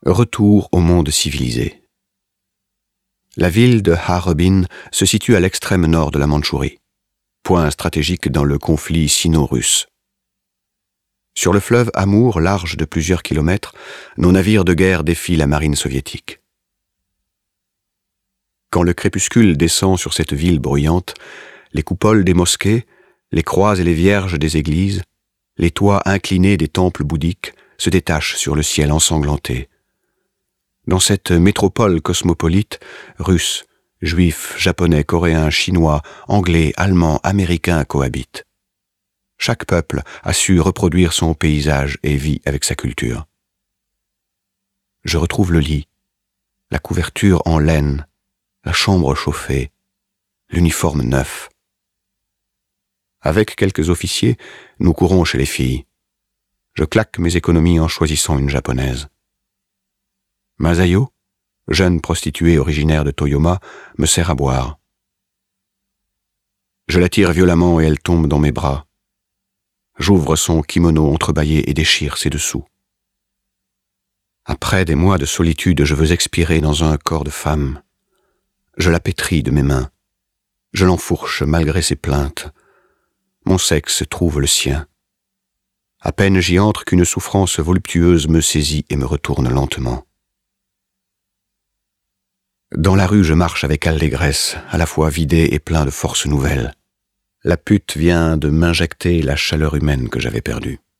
Retour au monde civilisé. La ville de Harbin se situe à l'extrême nord de la Mandchourie, point stratégique dans le conflit sino-russe. Sur le fleuve Amour, large de plusieurs kilomètres, nos navires de guerre défient la marine soviétique. Quand le crépuscule descend sur cette ville bruyante, les coupoles des mosquées, les croix et les vierges des églises, les toits inclinés des temples bouddhiques se détachent sur le ciel ensanglanté. Dans cette métropole cosmopolite, Russes, Juifs, Japonais, Coréens, Chinois, Anglais, Allemands, Américains cohabitent. Chaque peuple a su reproduire son paysage et vit avec sa culture. Je retrouve le lit, la couverture en laine, la chambre chauffée, l'uniforme neuf. Avec quelques officiers, nous courons chez les filles. Je claque mes économies en choisissant une japonaise. Masayo, jeune prostituée originaire de Toyoma, me sert à boire. Je la tire violemment et elle tombe dans mes bras. J'ouvre son kimono entrebâillé et déchire ses dessous. Après des mois de solitude, je veux expirer dans un corps de femme. Je la pétris de mes mains. Je l'enfourche malgré ses plaintes. Mon sexe trouve le sien. À peine j'y entre qu'une souffrance voluptueuse me saisit et me retourne lentement. Dans la rue, je marche avec allégresse, à la fois vidé et plein de forces nouvelles. La pute vient de m'injecter la chaleur humaine que j'avais perdue.